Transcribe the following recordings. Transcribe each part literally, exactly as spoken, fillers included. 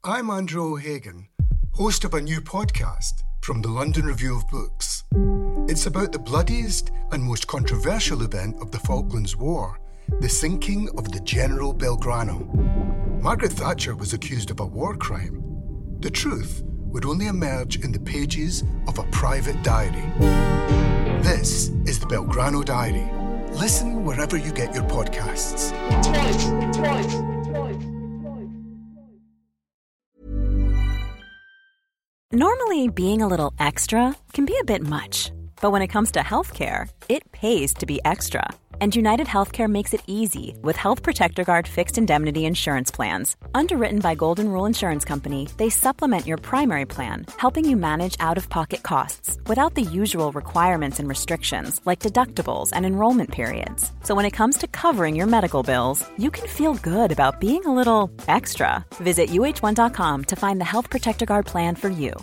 I'm Andrew O'Hagan, host of a new podcast from the London Review of Books. It's about the bloodiest and most controversial event of the Falklands War, the sinking of the General Belgrano. Margaret Thatcher was accused of a war crime. The truth would only emerge in the pages of a private diary. This is the Belgrano Diary. Listen wherever you get your podcasts. Twice, twice, twice, twice. Normally, being a little extra can be a bit much. But when it comes to healthcare, it pays to be extra. And United Healthcare makes it easy with Health Protector Guard fixed indemnity insurance plans. Underwritten by Golden Rule Insurance Company, they supplement your primary plan, helping you manage out-of-pocket costs without the usual requirements and restrictions like deductibles and enrollment periods. So when it comes to covering your medical bills, you can feel good about being a little extra. Visit U H one dot com to find the Health Protector Guard plan for you.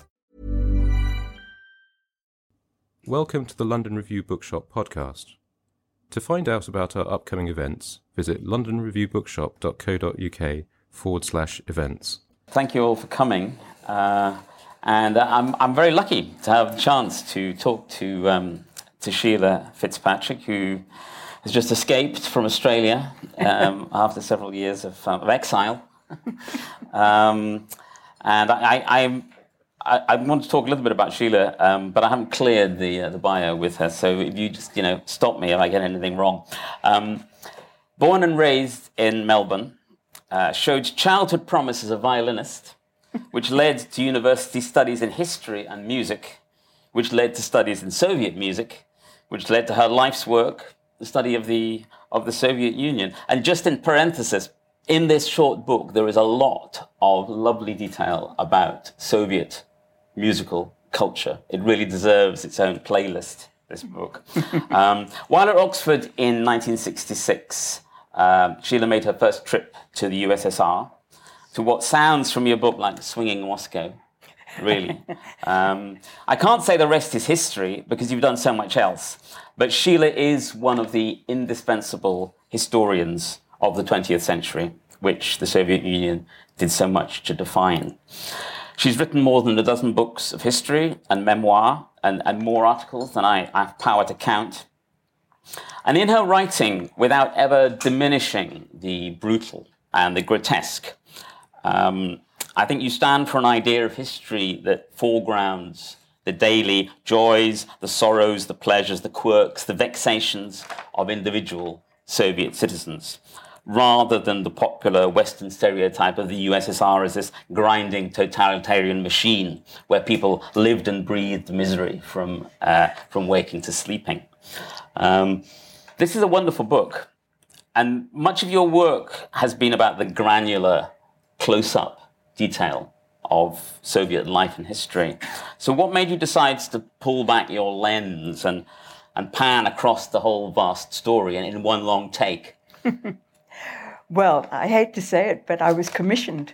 Welcome to the London Review Bookshop podcast. To find out about our upcoming events, visit londonreviewbookshop.co.uk forward slash events. Thank you all for coming. Uh, and I'm I'm very lucky to have the chance to talk to um, to Sheila Fitzpatrick, who has just escaped from Australia um, after several years of, um, of exile. um, and I, I, I, I want to talk a little bit about Sheila, um, but I haven't cleared the uh, the bio with her. So if you just you know stop me if I get anything wrong. Um, born and raised in Melbourne, uh, showed childhood promise as a violinist, which led to university studies in history and music, which led to studies in Soviet music, which led to her life's work, the study of the of the Soviet Union. And just in parenthesis, in this short book, there is a lot of lovely detail about Soviet musical culture. It really deserves its own playlist, this book. um, while at Oxford in nineteen sixty-six, uh, Sheila made her first trip to the U S S R, to what sounds from your book like Swinging Moscow, really. um, I can't say the rest is history because you've done so much else, but Sheila is one of the indispensable historians of the twentieth century, which the Soviet Union did so much to define. She's written more than a dozen books of history and memoir and, and more articles than I, I have power to count. And in her writing, without ever diminishing the brutal and the grotesque, um, I think you stand for an idea of history that foregrounds the daily joys, the sorrows, the pleasures, the quirks, the vexations of individual Soviet citizens, rather than the popular Western stereotype of the U S S R as this grinding totalitarian machine where people lived and breathed misery from uh, from waking to sleeping. Um, this is a wonderful book, and much of your work has been about the granular, close-up detail of Soviet life and history. So what made you decide to pull back your lens and, and pan across the whole vast story in, in one long take? Well, I hate to say it, but I was commissioned.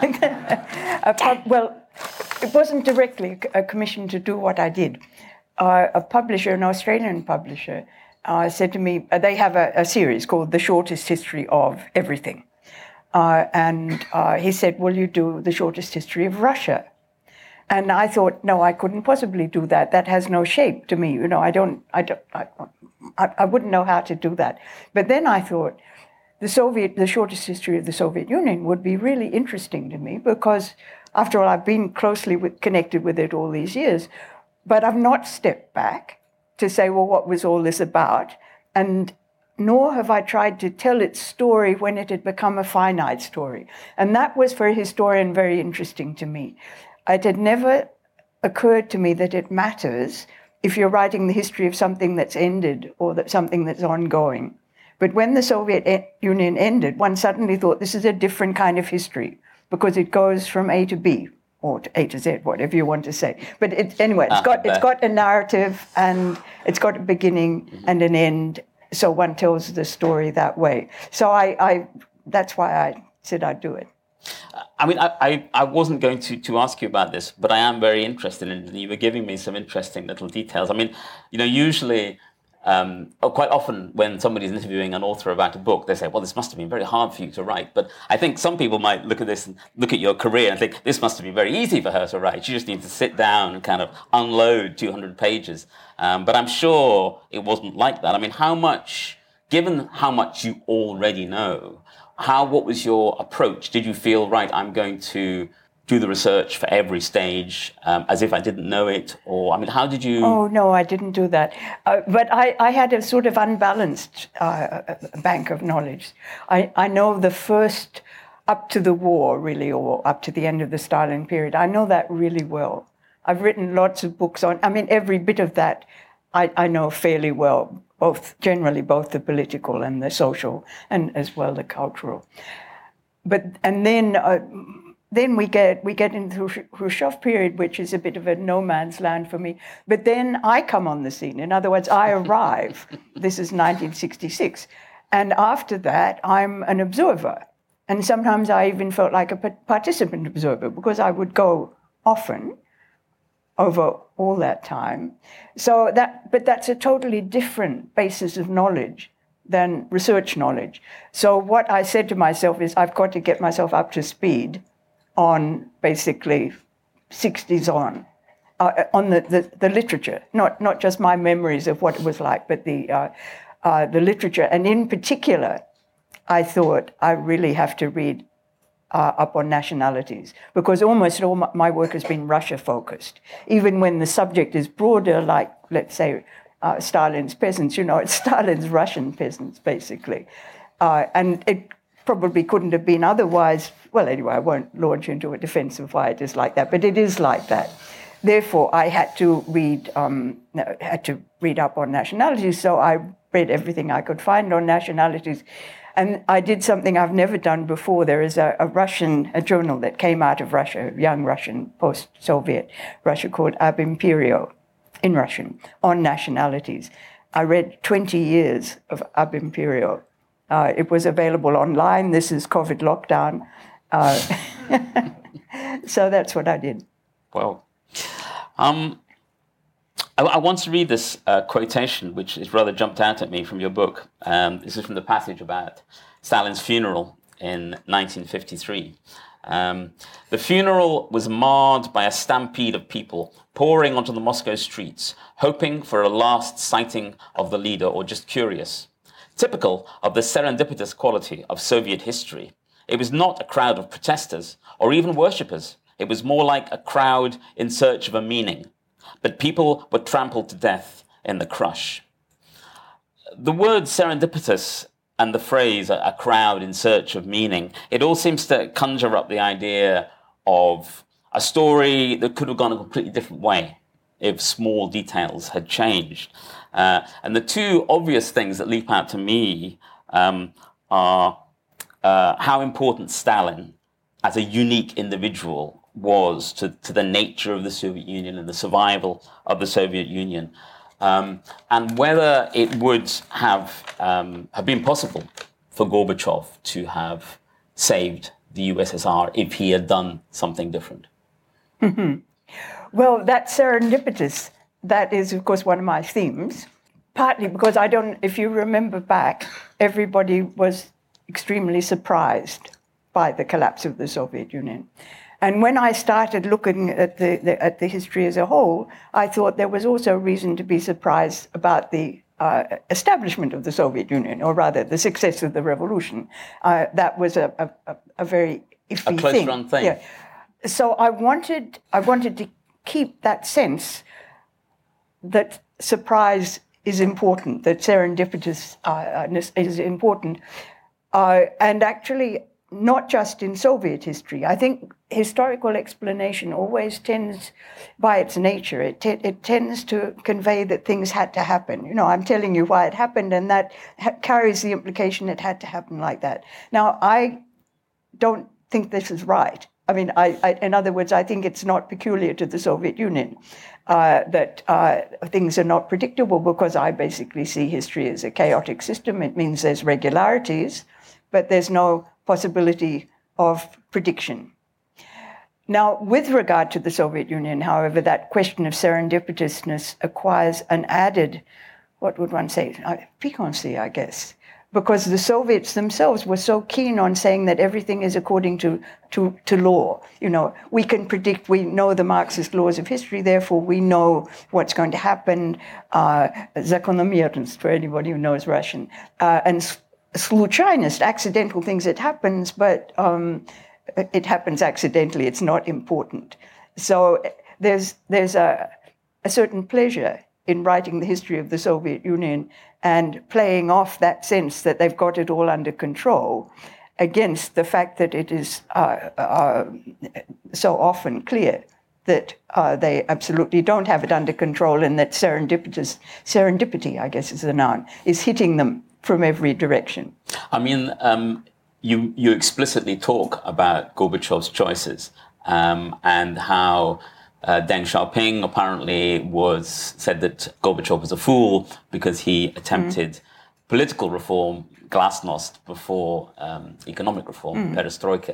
a pub, well, it wasn't directly a commission to do what I did. Uh, a publisher, an Australian publisher, uh, said to me, uh, they have a, a series called The Shortest History of Everything. Uh, and uh, he said, will you do the shortest history of Russia? And I thought, no, I couldn't possibly do that. That has no shape to me. You know, I don't, I don't, I, I, I wouldn't know how to do that. But then I thought, the Soviet, the shortest history of the Soviet Union would be really interesting to me because, after all, I've been closely with, connected with it all these years, but I've not stepped back to say, well, what was all this about? And nor have I tried to tell its story when it had become a finite story. And that was, for a historian, very interesting to me. It had never occurred to me that it matters if you're writing the history of something that's ended or that something that's ongoing. But when the Soviet Union ended, one suddenly thought this is a different kind of history because it goes from A to B or to A to Z, whatever you want to say. But it, anyway, it's got it's got a narrative and it's got a beginning and an end. So one tells the story that way. So I, I that's why I said I'd do it. I mean, I, I, I wasn't going to, to ask you about this, but I am very interested in it. You were giving me some interesting little details. I mean, you know, usually um, quite often when somebody's interviewing an author about a book, they say, well, this must have been very hard for you to write. But I think some people might look at this and look at your career and think, this must have been very easy for her to write. She just needs to sit down and kind of unload two hundred pages. Um, but I'm sure it wasn't like that. I mean, how much, given how much you already know, how, what was your approach? Did you feel, right, I'm going to do the research for every stage um, as if I didn't know it? Or, I mean, how did you... Oh, no, I didn't do that. Uh, but I, I had a sort of unbalanced uh, bank of knowledge. I, I know the first, up to the war, really, or up to the end of the Stalin period, I know that really well. I've written lots of books on, I mean, every bit of that I, I know fairly well, both generally, both the political and the social, and as well the cultural. But, and then... Uh, Then we get we get into the Khrushchev period, which is a bit of a no man's land for me. But then I come on the scene. In other words, I arrive. This is nineteen sixty-six. And after that, I'm an observer. And sometimes I even felt like a participant observer because I would go often over all that time. So that, but that's a totally different basis of knowledge than research knowledge. So what I said to myself is I've got to get myself up to speed on basically sixties on, uh, on the, the, the literature, not not just my memories of what it was like, but the uh, uh, the literature. And in particular, I thought I really have to read uh, up on nationalities, because almost all my, my work has been Russia-focused. Even when the subject is broader, like, let's say, uh, Stalin's peasants, you know, it's Stalin's Russian peasants, basically. Uh, and it probably couldn't have been otherwise. Well, anyway, I won't launch into a defense of why it is like that, but it is like that. Therefore, I had to read um, had to read up on nationalities, so I read everything I could find on nationalities. And I did something I've never done before. There is a, a Russian, a journal that came out of Russia, young Russian, post-Soviet Russia, called Ab Imperio, in Russian, on nationalities. I read twenty years of Ab Imperio. Uh, it was available online. This is COVID lockdown. Uh, so that's what I did. Well, um, I, I want to read this uh, quotation, which is rather jumped out at me from your book. Um, this is from the passage about Stalin's funeral in nineteen fifty-three. Um, the funeral was marred by a stampede of people pouring onto the Moscow streets, hoping for a last sighting of the leader or just curious. Typical of the serendipitous quality of Soviet history, it was not a crowd of protesters or even worshippers. It was more like a crowd in search of a meaning. But people were trampled to death in the crush. The word serendipitous and the phrase a crowd in search of meaning, it all seems to conjure up the idea of a story that could have gone a completely different way if small details had changed. Uh, and the two obvious things that leap out to me um, are uh, how important Stalin, as a unique individual, was to, to the nature of the Soviet Union and the survival of the Soviet Union, um, and whether it would have, um, have been possible for Gorbachev to have saved the U S S R if he had done something different. Mm-hmm. Well, that's serendipitous. That is, of course, one of my themes, partly because I don't, if you remember back, everybody was extremely surprised by the collapse of the Soviet Union. And when I started looking at the, the at the history as a whole, I thought there was also reason to be surprised about the uh, establishment of the Soviet Union, or rather the success of the revolution. Uh, that was a, a, a very iffy a close thing. run thing. Yeah. So I wanted I wanted to keep that sense that surprise is important, that serendipitousness is important, uh, and actually not just in Soviet history. I think historical explanation always tends, by its nature, it, te- it tends to convey that things had to happen. You know, I'm telling you why it happened, and that ha- carries the implication it had to happen like that. Now, I don't think this is right. I mean, I, I, in other words, I think it's not peculiar to the Soviet Union uh, that uh, things are not predictable, because I basically see history as a chaotic system. It means there's regularities, but there's no possibility of prediction. Now, with regard to the Soviet Union, however, that question of serendipitousness acquires an added, what would one say, uh, piquancy, I guess, because the Soviets themselves were so keen on saying that everything is according to, to, to law. You know, we can predict, we know the Marxist laws of history, therefore we know what's going to happen. Uh, Закономерность, for anybody who knows Russian. Uh, and случайность, accidental things, it happens, but um, it happens accidentally, it's not important. So there's, there's a, a certain pleasure in writing the history of the Soviet Union and playing off that sense that they've got it all under control against the fact that it is uh, uh, so often clear that uh, they absolutely don't have it under control, and that serendipitous, serendipity, I guess is the noun, is hitting them from every direction. I mean, um, you, you explicitly talk about Gorbachev's choices um, and how Uh, Deng Xiaoping apparently was said that Gorbachev was a fool because he attempted mm. political reform, glasnost, before um, economic reform, mm. perestroika.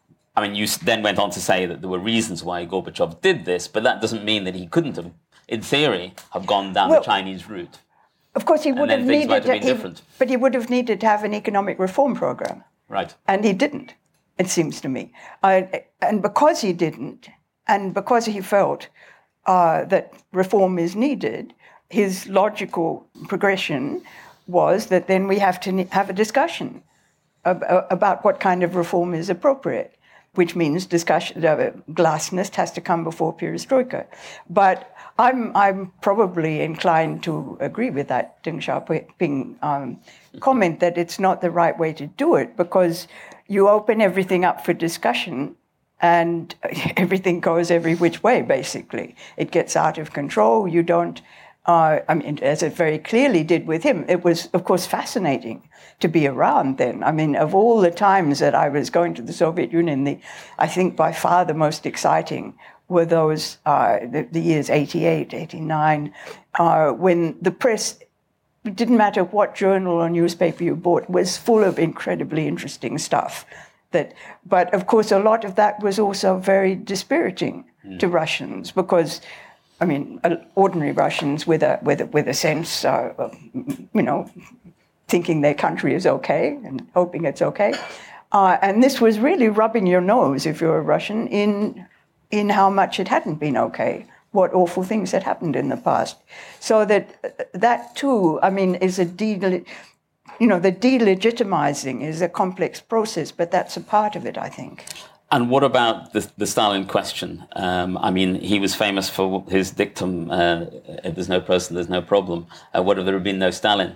I mean, you then went on to say that there were reasons why Gorbachev did this, but that doesn't mean that he couldn't have, in theory, have gone down well, the Chinese route. Of course, he would have needed to, he, but he would have needed to have an economic reform program. Right. And he didn't, it seems to me. Uh, and because he didn't, and because he felt uh, that reform is needed, his logical progression was that then we have to have a discussion ab- about what kind of reform is appropriate, which means discussion, uh, glasnost has to come before perestroika. But I'm, I'm probably inclined to agree with that Deng Xiaoping um, comment that it's not the right way to do it, because you open everything up for discussion and everything goes every which way, basically. It gets out of control. You don't, uh, I mean, as it very clearly did with him, it was, of course, fascinating to be around then. I mean, of all the times that I was going to the Soviet Union, the, I think by far the most exciting were those, uh, the, the years eighty-eight, eighty-nine, uh, when the press, it didn't matter what journal or newspaper you bought, was full of incredibly interesting stuff. That, but of course, a lot of that was also very dispiriting mm. to Russians, because, I mean, ordinary Russians with a with a, with a sense, uh, of, you know, thinking their country is okay and hoping it's okay, uh, and this was really rubbing your nose, if you're a Russian, in in how much it hadn't been okay, what awful things had happened in the past. So that that too, I mean, is a de- You know, the delegitimizing is a complex process, but that's a part of it, I think. And what about the, the Stalin question? Um, I mean, he was famous for his dictum, uh, if there's no person, there's no problem. Uh, what if there had been no Stalin?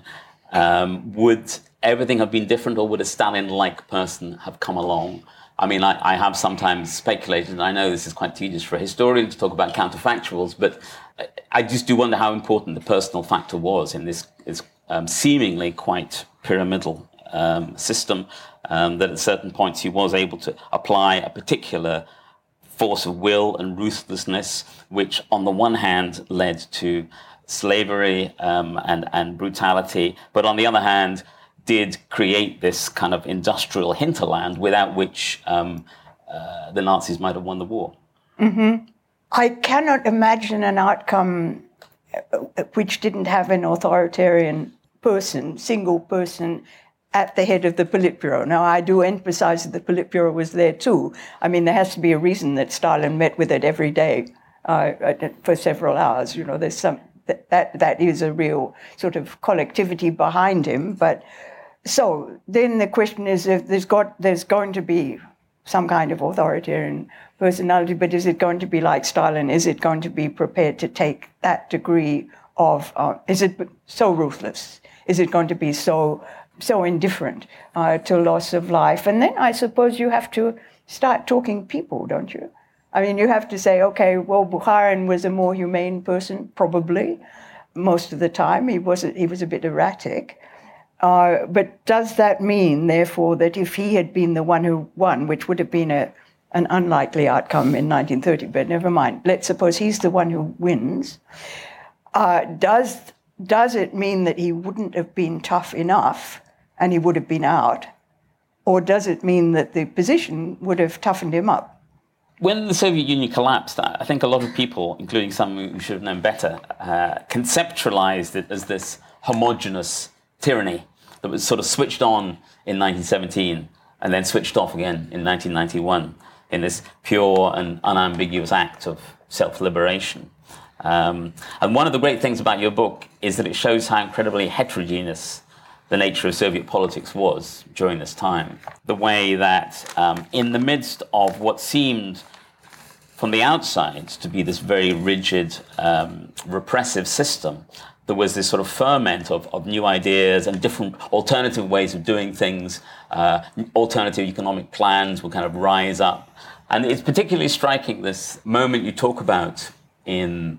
Um, would everything have been different, or would a Stalin-like person have come along? I mean, I, I have sometimes speculated, and I know this is quite tedious for a historian to talk about counterfactuals, but I just do wonder how important the personal factor was in this, this um, seemingly quite pyramidal um, system, um, that at certain points he was able to apply a particular force of will and ruthlessness, which on the one hand led to slavery um, and, and brutality, but on the other hand did create this kind of industrial hinterland without which um, uh, the Nazis might have won the war. Mm-hmm. I cannot imagine an outcome which didn't have an authoritarian person, single person, at the head of the Politburo. Now, I do emphasize that the Politburo was there too. I mean, there has to be a reason that Stalin met with it every day uh, for several hours. You know, there's some that, that that is a real sort of collectivity behind him. But so then the question is, if there's got there's going to be some kind of authoritarian personality, but is it going to be like Stalin? Is it going to be prepared to take that degree of? Uh, is it so ruthless? Is it going to be so so indifferent uh, to loss of life? And then I suppose you have to start talking people, don't you? I mean, you have to say, okay, well, Bukharin was a more humane person, probably. Most of the time, he was a, he was a bit erratic. Uh, but does that mean, therefore, that if he had been the one who won, which would have been a, an unlikely outcome in nineteen thirty, but never mind, let's suppose he's the one who wins, uh, does... Does it mean that he wouldn't have been tough enough and he would have been out? Or does it mean that the position would have toughened him up? When the Soviet Union collapsed, I think a lot of people, including some who should have known better, uh, conceptualized it as this homogenous tyranny that was sort of switched on in nineteen seventeen and then switched off again in nineteen ninety-one in this pure and unambiguous act of self-liberation. Um, and one of the great things about your book is that it shows how incredibly heterogeneous the nature of Soviet politics was during this time. The way that um, in the midst of what seemed from the outside to be this very rigid, um, repressive system, there was this sort of ferment of, of new ideas and different alternative ways of doing things. Uh, alternative economic plans would kind of rise up. And it's particularly striking, this moment you talk about in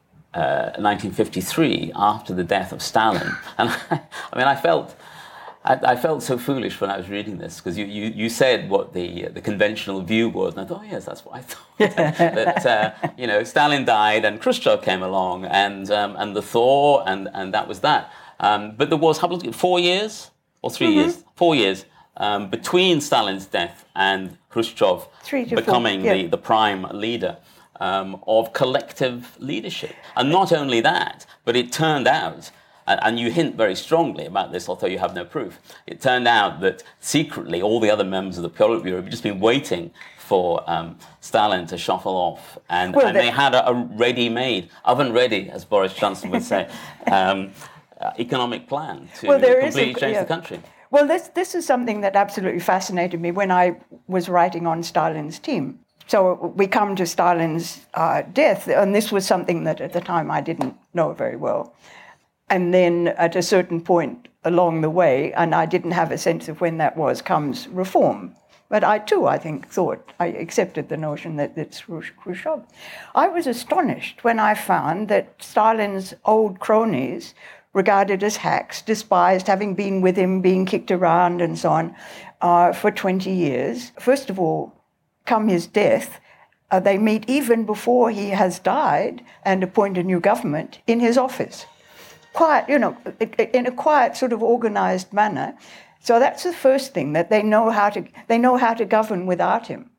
uh, nineteen fifty-three, after the death of Stalin. And I, I mean, I felt... I, I felt so foolish when I was reading this, because you, you, you said what the the conventional view was, and I thought, oh, yes, that's what I thought. that, uh, you know, Stalin died and Khrushchev came along, and um, and the thaw, and, and that was that. Um, but there was, how long, four years or three mm-hmm. years? Four years um, between Stalin's death and Khrushchev becoming yeah. the, the prime leader um, of collective leadership. And not only that, but it turned out, and you hint very strongly about this, although you have no proof, it turned out that secretly all the other members of the Politburo had just been waiting for um, Stalin to shuffle off. And, well, and they had a, a ready-made, oven-ready, as Boris Johnson would say, um, uh, economic plan to well, completely a, change yeah. the country. Well, this, this is something that absolutely fascinated me when I was writing on Stalin's team. So we come to Stalin's uh, death, and this was something that at the time I didn't know very well. And then at a certain point along the way, and I didn't have a sense of when that was, comes reform. But I too, I think, thought, I accepted the notion that it's Khrushchev. I was astonished when I found that Stalin's old cronies, regarded as hacks, despised, having been with him, being kicked around and so on, uh, for twenty years. First of all, come his death, uh, they meet even before he has died and appoint a new government in his office. Quiet, you know, in a quiet sort of organized manner. So that's the first thing, that they know how to they know how to govern without him,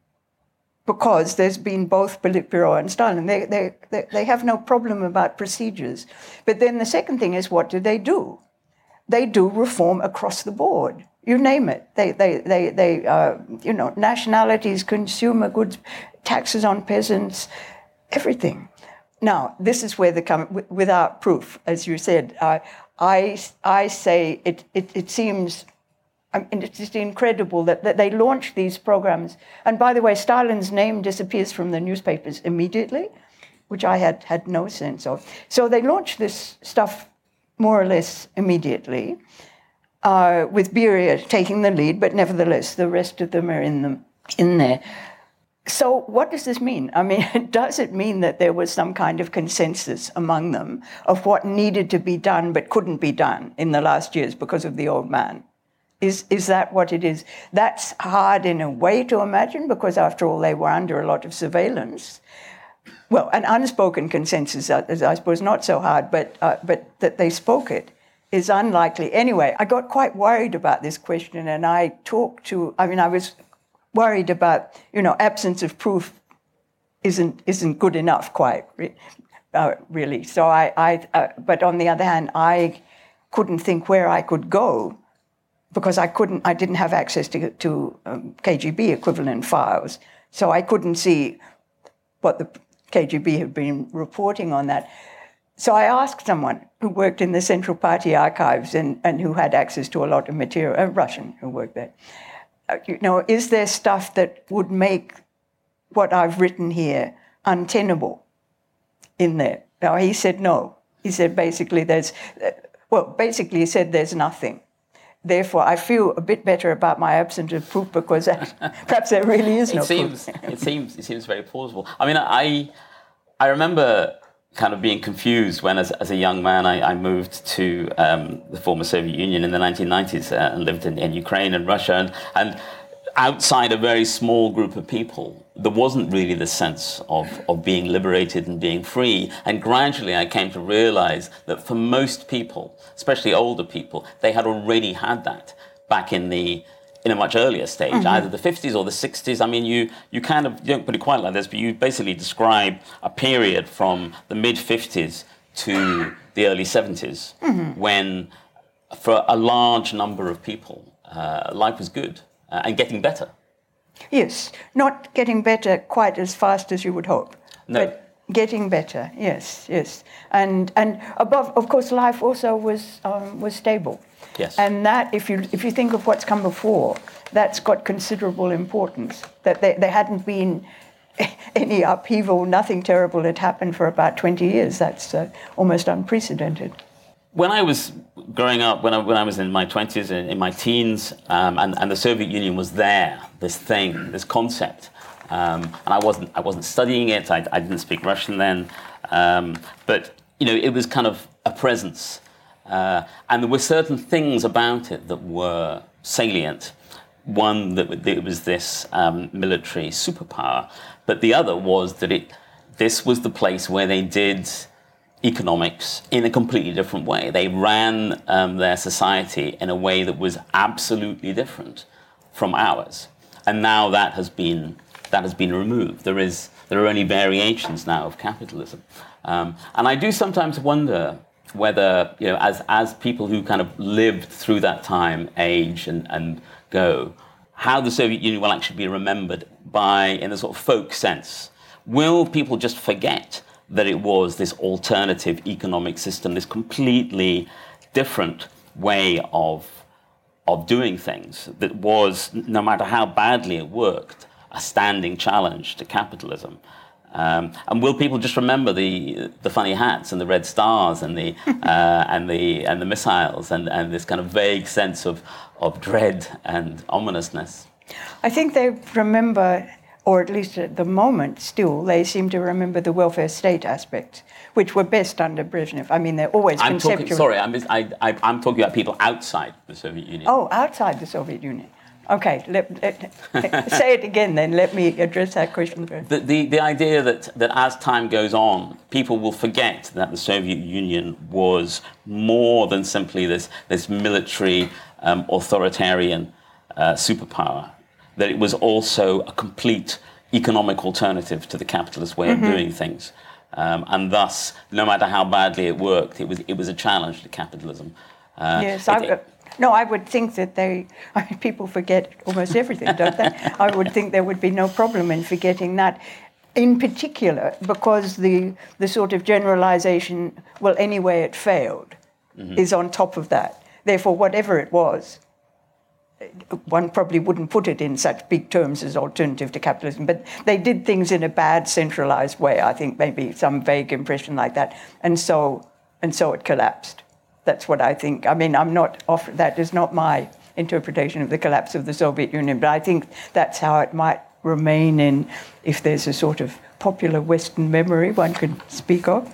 because there's been both Politburo and Stalin. They they they, they have no problem about procedures. But then the second thing is, what do they do? They do reform across the board. You name it. They they they they uh, you know, nationalities, consumer goods, taxes on peasants, everything. Now, this is where they come, without proof, as you said. Uh, I, I say it, it, it seems, I mean, it's just incredible that, that they launched these programs. And by the way, Stalin's name disappears from the newspapers immediately, which I had, had no sense of. So they launched this stuff more or less immediately, uh, with Beria taking the lead, but nevertheless, the rest of them are in, them, in there. So what does this mean? I mean, does it mean that there was some kind of consensus among them of what needed to be done but couldn't be done in the last years because of the old man? Is is that what it is? That's hard in a way to imagine, because after all, they were under a lot of surveillance. Well, an unspoken consensus is, I suppose, not so hard, but uh, but that they spoke it is unlikely. Anyway, I got quite worried about this question, and I talked to, I mean, I was worried about, you know, absence of proof isn't isn't good enough, quite uh, really. So I, I uh, but on the other hand, I couldn't think where I could go, because I couldn't, I didn't have access to to um, K G B equivalent files, so I couldn't see what the K G B had been reporting on that. So I asked someone who worked in the Central Party archives and, and who had access to a lot of material, a Russian who worked there. You know, is there stuff that would make what I've written here untenable in there? Now, he said no. He said basically there's, well, basically he said there's nothing. Therefore, I feel a bit better about my absence of proof, because perhaps there really is no it seems, proof. it seems it seems very plausible. I mean, I I remember kind of being confused when, as, as a young man, I, I moved to um, the former Soviet Union in the nineteen nineties uh, and lived in, in Ukraine and Russia. And, and outside a very small group of people, there wasn't really the sense of, of being liberated and being free. And gradually I came to realize that for most people, especially older people, they had already had that back in the in a much earlier stage, mm-hmm. either the fifties or the sixties. I mean, you, you kind of, you don't put it quite like this, but you basically describe a period from the mid-fifties to the early seventies, mm-hmm. when for a large number of people, uh, life was good uh, and getting better. Yes, not getting better quite as fast as you would hope, no. but getting better. Yes, yes, and and above, of course, life also was um, was stable. Yes, and that if you if you think of what's come before, that's got considerable importance. That there, there hadn't been any upheaval, nothing terrible had happened for about twenty years. That's uh, almost unprecedented. When I was growing up, when I, when I was in my twenties, in, in my teens, um, and, and the Soviet Union was there, this thing, this concept, um, and I wasn't I wasn't studying it. I, I didn't speak Russian then, um, but you know, it was kind of a presence, uh, and there were certain things about it that were salient. One, that it was this um, military superpower, but the other was that it this was the place where they did economics in a completely different way. They ran um, their society in a way that was absolutely different from ours, and now that has been that has been removed. There is there are only variations now of capitalism, um, and I do sometimes wonder whether, you know, as as people who kind of lived through that time age and and go, how the Soviet Union will actually be remembered by, in a sort of folk sense. Will people just forget that it was this alternative economic system, this completely different way of of doing things that was, no matter how badly it worked, a standing challenge to capitalism? Um, and will people just remember the the funny hats and the red stars and the uh, and the and the missiles and, and this kind of vague sense of of dread and ominousness? I think they remember, or at least at the moment still, they seem to remember the welfare state aspects, which were best under Brezhnev. I mean, they're always I'm conceptual. Talking, sorry, I'm, I, I, I'm talking about people outside the Soviet Union. Oh, outside the Soviet Union. Okay, let, let, say it again then. Let me address that question first. The, the, the idea that, that as time goes on, people will forget that the Soviet Union was more than simply this, this military um, authoritarian uh, superpower, that it was also a complete economic alternative to the capitalist way mm-hmm. of doing things. Um, and thus, no matter how badly it worked, it was, it was a challenge to capitalism. Uh, yes, it, I... it, No, I would think that they, I mean, people forget almost everything, don't they? I would think there would be no problem in forgetting that, in particular, because the the sort of generalization, well, anyway it failed, mm-hmm. is on top of that. Therefore, whatever it was, one probably wouldn't put it in such big terms as alternative to capitalism, but they did things in a bad, centralized way, I think, maybe some vague impression like that, and so and so it collapsed. That's what I think. I mean, I'm not off, that is not my interpretation of the collapse of the Soviet Union, but I think that's how it might remain in, if there's a sort of popular Western memory one could speak of.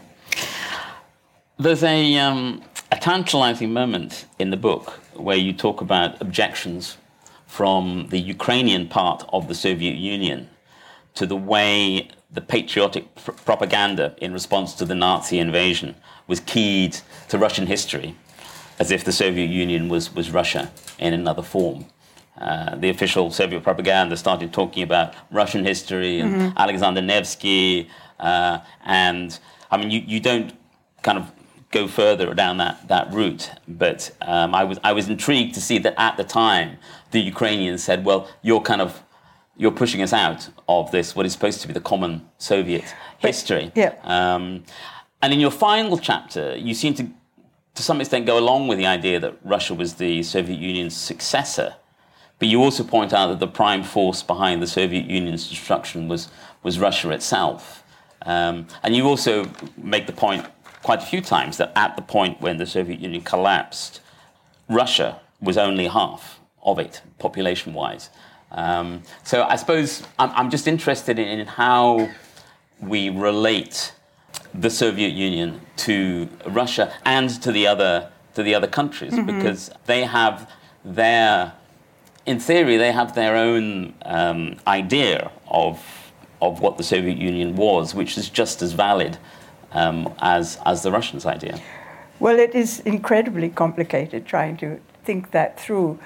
There's a, um, a tantalizing moment in the book where you talk about objections from the Ukrainian part of the Soviet Union to the way the patriotic pr- propaganda in response to the Nazi invasion was keyed to Russian history, as if the Soviet Union was, was Russia in another form. Uh, the official Soviet propaganda started talking about Russian history and mm-hmm. Alexander Nevsky, uh, and I mean, you, you don't kind of go further down that, that route, but um, I was I was intrigued to see that at the time the Ukrainians said, well, you're kind of you're pushing us out of this, what is supposed to be the common Soviet history. But, yeah. Um, And in your final chapter, you seem to, to some extent, go along with the idea that Russia was the Soviet Union's successor. But you also point out that the prime force behind the Soviet Union's destruction was, was Russia itself. Um, and you also make the point quite a few times that at the point when the Soviet Union collapsed, Russia was only half of it, population-wise. Um, so I suppose I'm, I'm just interested in, in how we relate the Soviet Union to Russia and to the other to the other countries, mm-hmm. because they have their, in theory, they have their own um, idea of of what the Soviet Union was, which is just as valid um, as as the Russians' idea. Well, it is incredibly complicated trying to think that through.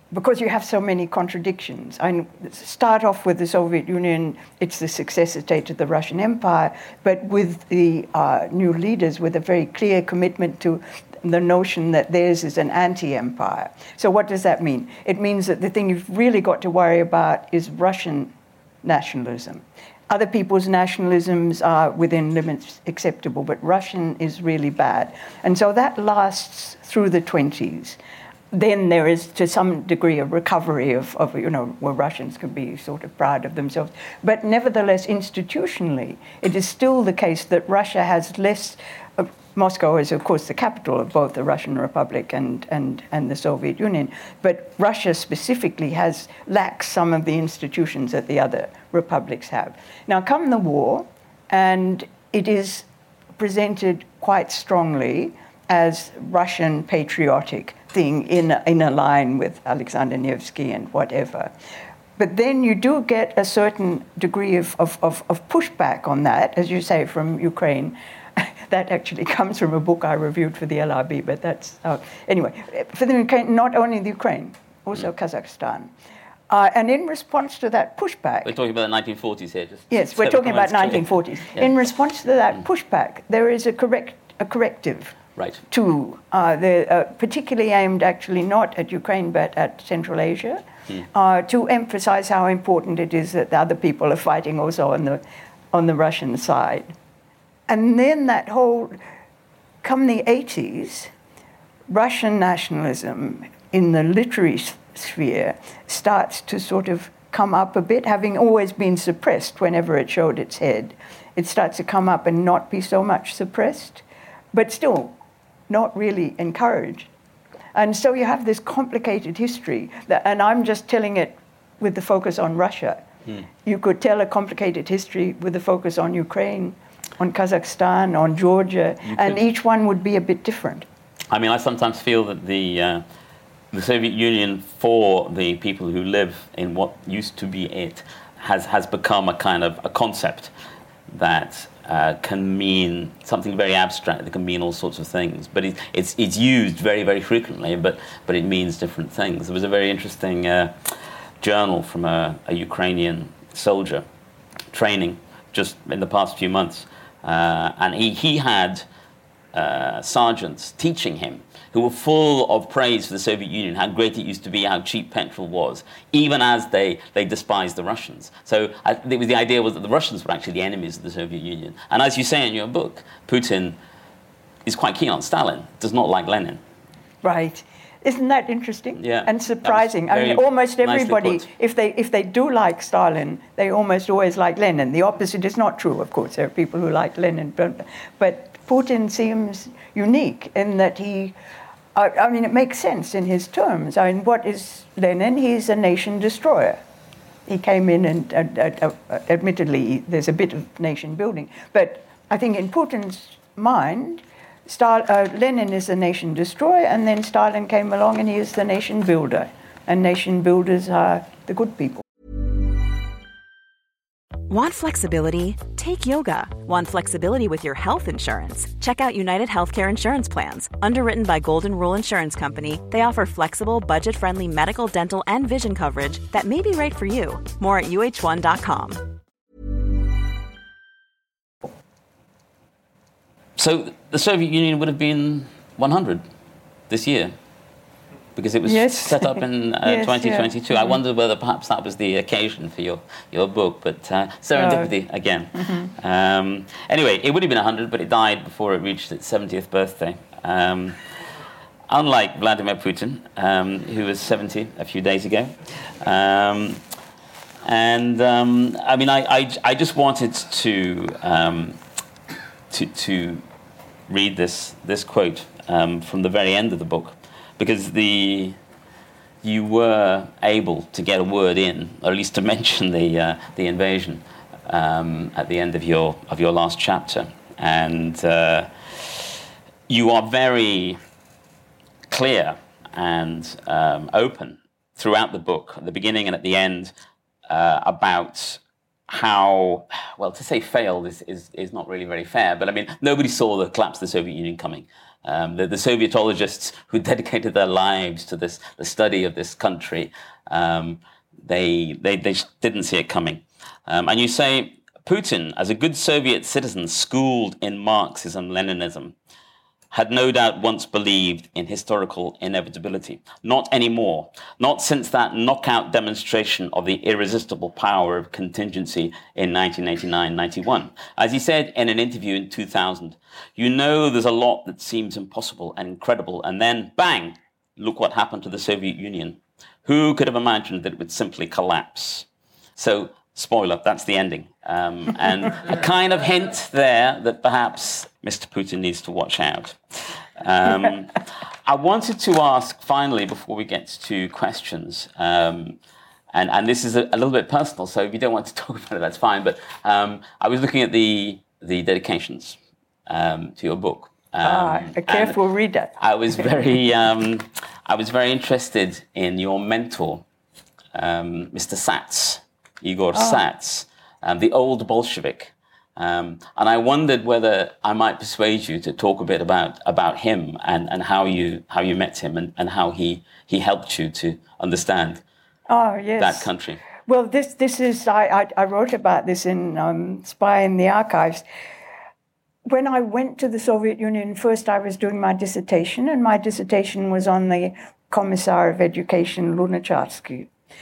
because you have so many contradictions. I start off with the Soviet Union, it's the successor state of the Russian Empire, but with the uh, new leaders with a very clear commitment to the notion that theirs is an anti-empire. So what does that mean? It means that the thing you've really got to worry about is Russian nationalism. Other people's nationalisms are within limits acceptable, but Russian is really bad. And so that lasts through the twenties. Then there is, to some degree, a recovery of, of, you know, where Russians can be sort of proud of themselves. But nevertheless, institutionally, it is still the case that Russia has less. Uh, Moscow is, of course, the capital of both the Russian Republic and, and, and the Soviet Union. But Russia specifically has lacks some of the institutions that the other republics have. Now, come the war, and it is presented quite strongly as Russian patriotic thing in a, in a line with Alexander Nevsky and whatever. But then you do get a certain degree of, of, of, of pushback on that, as you say, from Ukraine. That actually comes from a book I reviewed for the L R B, but that's... Uh, anyway, for the Ukraine, not only the Ukraine, also Kazakhstan. Uh, and in response to that pushback... We're talking about the nineteen forties here. Just yes, we're talking about nineteen forties. Yeah. In response to that pushback, there is a correct a corrective. Right. To, uh, the, uh, particularly aimed actually not at Ukraine but at Central Asia, mm. uh, to emphasize how important it is that the other people are fighting also on the, on the Russian side. And then that whole, come the eighties, Russian nationalism in the literary sphere starts to sort of come up a bit, having always been suppressed whenever it showed its head. It starts to come up and not be so much suppressed, but still not really encouraged. And so you have this complicated history, that, and I'm just telling it with the focus on Russia. Hmm. You could tell a complicated history with the focus on Ukraine, on Kazakhstan, on Georgia, and each one would be a bit different. I mean, I sometimes feel that the uh, the Soviet Union, for the people who live in what used to be it, has, has become a kind of a concept that uh, can mean something very abstract. It can mean all sorts of things, but it, it's it's used very, very frequently, but, but it means different things. There was a very interesting uh, journal from a, a Ukrainian soldier training just in the past few months. Uh, and he, he had uh, sergeants teaching him who were full of praise for the Soviet Union, how great it used to be, how cheap petrol was, even as they, they despised the Russians. So I, it was, the idea was that the Russians were actually the enemies of the Soviet Union. And as you say in your book, Putin is quite keen on Stalin, does not like Lenin. Right. Isn't that interesting? Yeah, and surprising? I mean, almost everybody, if they if they do like Stalin, they almost always like Lenin. The opposite is not true, of course. There are people who like Lenin, but, but Putin seems unique in that he, I, I mean, it makes sense in his terms. I mean, what is Lenin? He's a nation destroyer. He came in and, uh, uh, uh, admittedly, there's a bit of nation building. But I think in Putin's mind, Stal- uh, Lenin is the nation destroyer, and then Stalin came along and he is the nation builder. And nation builders are the good people. Want flexibility? Take yoga. Want flexibility with your health insurance? Check out United Healthcare Insurance Plans. Underwritten by Golden Rule Insurance Company, they offer flexible, budget-friendly medical, dental, and vision coverage that may be right for you. More at U H one dot com. So the Soviet Union would have been one hundred this year, because it was yes. set up in uh, yes, twenty twenty-two. Yeah. I wondered whether perhaps that was the occasion for your, your book, but uh, serendipity uh, again. Mm-hmm. Um, anyway, it would have been one hundred, but it died before it reached its seventieth birthday. Um, unlike Vladimir Putin, um, who was seventy a few days ago. Um, and um, I mean, I, I, I just wanted to um, to to read this this quote um, from the very end of the book, because the you were able to get a word in, or at least to mention the uh, the invasion um, at the end of your of your last chapter, and uh, you are very clear and um, open throughout the book, at the beginning and at the end, uh, about how, well, to say failed is, is, is not really very fair, but I mean, nobody saw the collapse of the Soviet Union coming. Um, the, the Sovietologists who dedicated their lives to this, the study of this country, um, they, they, they didn't see it coming. Um, and you say, Putin, as a good Soviet citizen schooled in Marxism, Leninism, had no doubt once believed in historical inevitability. Not anymore. Not since that knockout demonstration of the irresistible power of contingency in nineteen eighty-nine ninety-one. As he said in an interview in two thousand, you know there's a lot that seems impossible and incredible, and then, bang, look what happened to the Soviet Union. Who could have imagined that it would simply collapse? So, spoiler, that's the ending. Um, and a kind of hint there that perhaps Mister Putin needs to watch out. Um, I wanted to ask, finally, before we get to questions, um, and, and this is a, a little bit personal, so if you don't want to talk about it, that's fine, but um, I was looking at the, the dedications um, to your book. Um, ah, a careful reader. I was very, um, I was very interested in your mentor, um, Mister Sats. Igor oh. Sats, um, the old Bolshevik. Um, and I wondered whether I might persuade you to talk a bit about, about him and, and how you how you met him and, and how he, he helped you to understand oh, yes. that country. Well, this this is, I, I, I wrote about this in um, Spy in the Archives. When I went to the Soviet Union, first I was doing my dissertation, and my dissertation was on the Commissar of Education, Lunacharsky.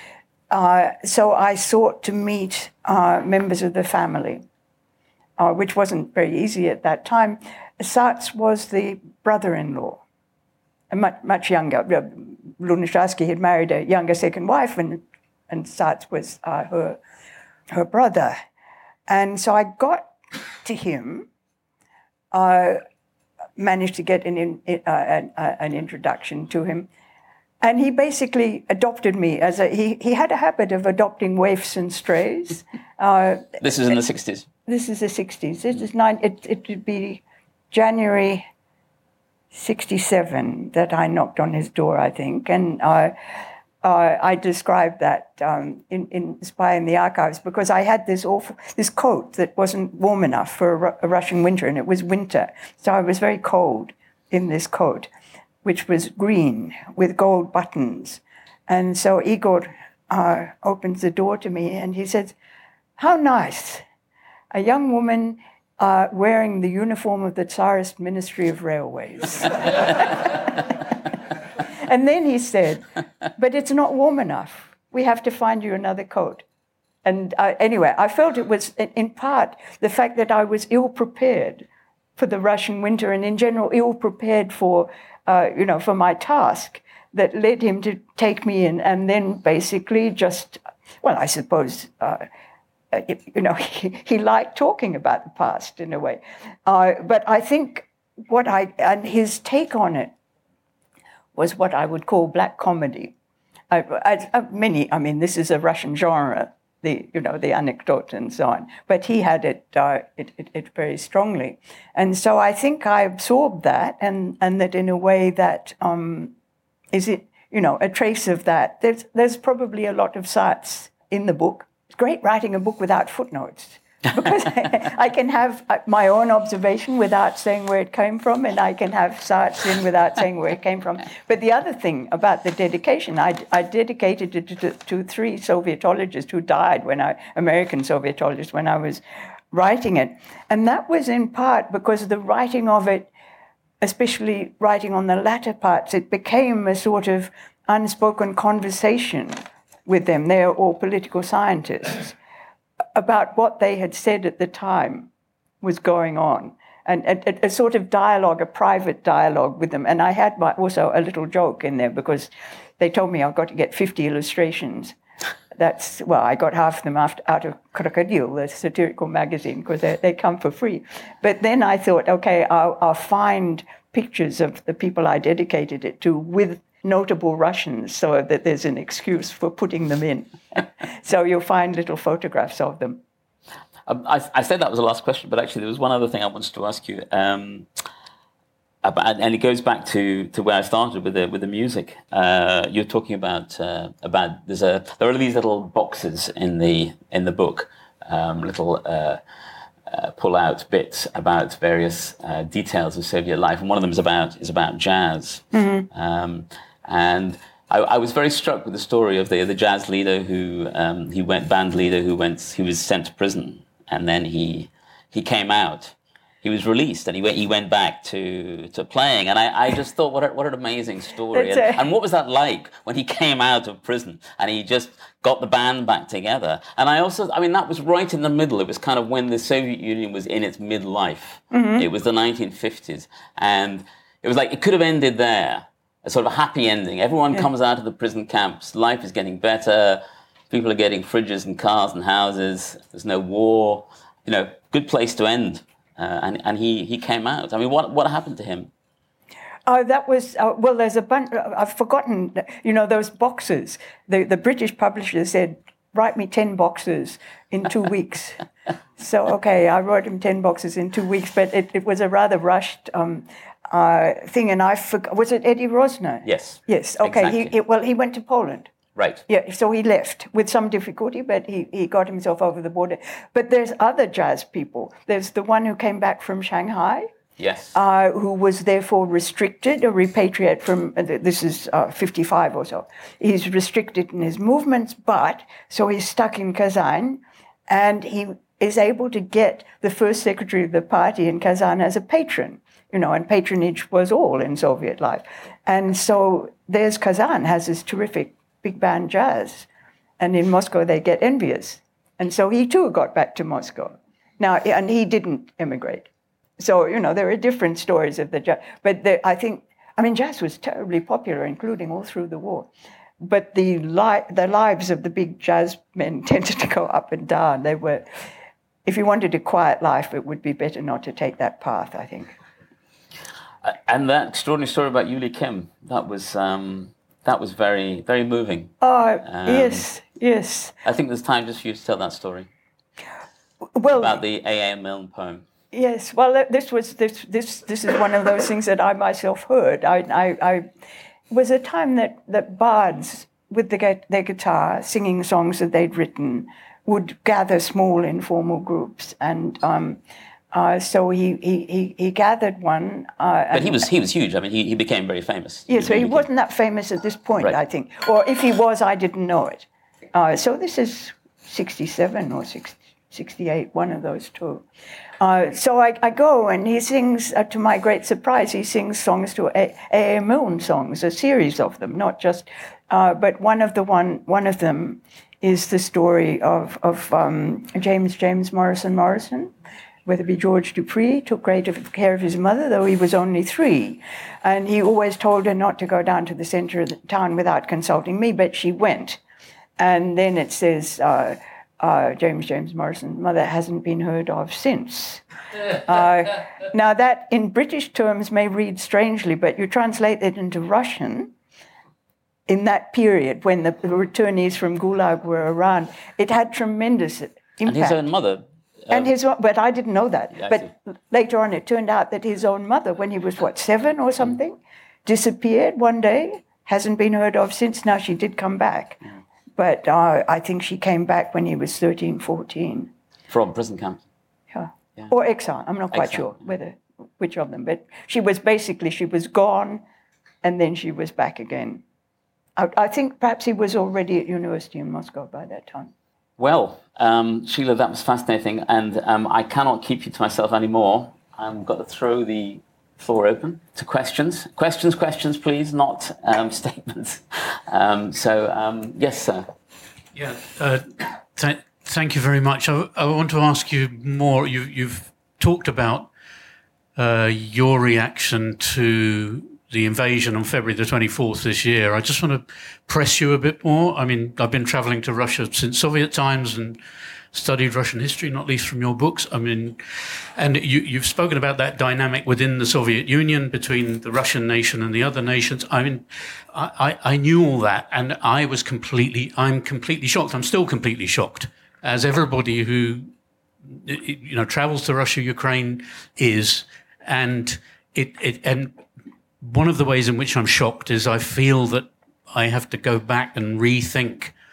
Uh, so I sought to meet uh, members of the family, uh, which wasn't very easy at that time. Sats was the brother-in-law, much, much younger. Lunacharsky had married a younger second wife, and, and Sats was uh, her, her brother. And so I got to him, uh, managed to get an, in, uh, an, uh, an introduction to him. And he basically adopted me as a, he, he had a habit of adopting waifs and strays. Uh, this is in the sixties? This is the sixties. This is nine, it, it would be January sixty-seven that I knocked on his door, I think. And uh, uh, I described that um, in, in Spy in the Archives because I had this awful, this coat that wasn't warm enough for a, a Russian winter, and it was winter. So I was very cold in this coat, which was green with gold buttons. And so Igor uh, opens the door to me and he says, how nice, a young woman uh, wearing the uniform of the Tsarist Ministry of Railways. And then he said, but it's not warm enough. We have to find you another coat. And uh, anyway, I felt it was in part the fact that I was ill-prepared for the Russian winter and in general ill-prepared for Uh, you know, for my task that led him to take me in and then basically just, well, I suppose, uh, you know, he, he liked talking about the past in a way. Uh, but I think what I, and his take on it was what I would call black comedy. I, I, I, many, I mean, this is a Russian genre, the, you know, the anecdote and so on. But he had it, uh, it, it, it very strongly. And so I think I absorbed that and, and that in a way that, um, is it, you know, a trace of that. There's, there's probably a lot of Sats in the book. It's great writing a book without footnotes because I, I can have my own observation without saying where it came from, and I can have Sats in without saying where it came from. But the other thing about the dedication, I, I dedicated it to, to, to three Sovietologists who died when I, American Sovietologists, when I was writing it. And that was in part because the writing of it, especially writing on the latter parts, it became a sort of unspoken conversation with them. They're all political scientists, about what they had said at the time was going on, and a, a sort of dialogue, a private dialogue with them. And I had my, also a little joke in there because they told me I've got to get fifty illustrations. That's, well, I got half of them after, out of Crocodile, the satirical magazine, because they, they come for free. But then I thought, okay, I'll, I'll find pictures of the people I dedicated it to with notable Russians so that there's an excuse for putting them in. So you'll find little photographs of them. Um, I, I said that was the last question, but actually there was one other thing I wanted to ask you. Um, about, and it goes back to, to where I started with the with the music. Uh, you're talking about uh, about there's a there are these little boxes in the in the book um, little uh, uh, pull-out bits about various uh, details of Soviet life, and one of them is about is about jazz. Mm-hmm. Um, and I, I was very struck with the story of the the jazz leader who um, he went band leader who went he was sent to prison, and then he he came out. He was released, and he went. He went back to, to playing, and I, I just thought, what a, what an amazing story! And, and what was that like when he came out of prison and he just got the band back together? And I also, I mean, that was right in the middle. It was kind of when the Soviet Union was in its midlife. Mm-hmm. It was the nineteen fifties, and it was like it could have ended there, a sort of a happy ending. Everyone yeah. comes out of the prison camps. Life is getting better. People are getting fridges and cars and houses. There's no war. You know, good place to end. Uh, and and he, he came out. I mean, what what happened to him? Oh, that was, uh, well, there's a bunch, I've forgotten, you know, those boxes. The, the British publisher said, write me ten boxes in two weeks. So, okay, I wrote him ten boxes in two weeks, but it, it was a rather rushed um, uh, thing, and I forgot, was it Eddie Rosner? Yes. Yes, okay, exactly. he, he well, he went to Poland. Right. Yeah, so he left with some difficulty, but he, he got himself over the border. But there's other jazz people. There's the one who came back from Shanghai. Yes. Uh, who was therefore restricted or repatriated from, uh, this is uh, fifty-five or so. He's restricted in his movements, but, so he's stuck in Kazan, and he is able to get the first secretary of the party in Kazan as a patron, you know, and patronage was all in Soviet life. And so there's Kazan, has this terrific big band jazz, and in Moscow they get envious. And so he too got back to Moscow. Now, and he didn't emigrate. So, you know, there are different stories of the jazz. But the, I think, I mean, jazz was terribly popular, including all through the war. But the, li- the lives of the big jazz men tended to go up and down. They were, if you wanted a quiet life, it would be better not to take that path, I think. Uh, and that extraordinary story about Yuli Kim, that was... Um... That was very, very moving. Oh, um, yes, yes. I think there's time just for you to tell that story. Well, about the A A. Milne poem. Yes, well, this was this this this is one of those things that I myself heard. I I, I it was a time that, that bards with the, their guitar singing songs that they'd written would gather small informal groups, and um, Uh, so he, he, he, he gathered one. Uh, but he was he was huge. I mean, he, he became very famous. Yes, yeah, so he became... wasn't that famous at this point, right. I think. Or if he was, I didn't know it. Uh, so this is sixty-seven or sixty, sixty-eight, one of those two. Uh, so I, I go, and he sings, uh, to my great surprise, he sings songs to A A. Milne songs, a series of them, not just... Uh, but one of the one one of them is the story of, of um, James James Morrison Morrison, Weatherby George Dupree, took great care of his mother, though he was only three. And he always told her not to go down to the center of the town without consulting me, but she went. And then it says, uh, uh, James James Morrison's mother hasn't been heard of since. Uh, now that, in British terms, may read strangely, but you translate it into Russian, in that period when the returnees from Gulag were around, it had tremendous impact. And his own mother... And his, but I didn't know that. Yeah, but later on, it turned out that his own mother, when he was, what, seven or something, mm. disappeared one day, hasn't been heard of since. Now, she did come back. Mm. But uh, I think she came back when he was thirteen, fourteen. From prison camp? Yeah. yeah. Or exile. I'm not quite exile. sure whether which of them. But she was basically, she was gone, and then she was back again. I, I think perhaps he was already at university in Moscow by that time. Well, um, Sheila, that was fascinating, and um, I cannot keep you to myself anymore. I've got to throw the floor open to questions. Questions, questions, please, not um, statements. Um, so, um, yes, sir. Yeah, uh, th- thank you very much. I, I want to ask you more. You, you've talked about uh, your reaction to the invasion on February the twenty-fourth this year. I just want to press you a bit more. I mean, I've been traveling to Russia since Soviet times and studied Russian history, not least from your books. I mean, and you, you've spoken about that dynamic within the Soviet Union between the Russian nation and the other nations. I mean, I, I, I knew all that, and I was completely, I'm completely shocked. I'm still completely shocked, as everybody who, you know, travels to Russia, Ukraine is, and it, it and one of the ways in which I'm shocked is I feel that I have to go back and rethink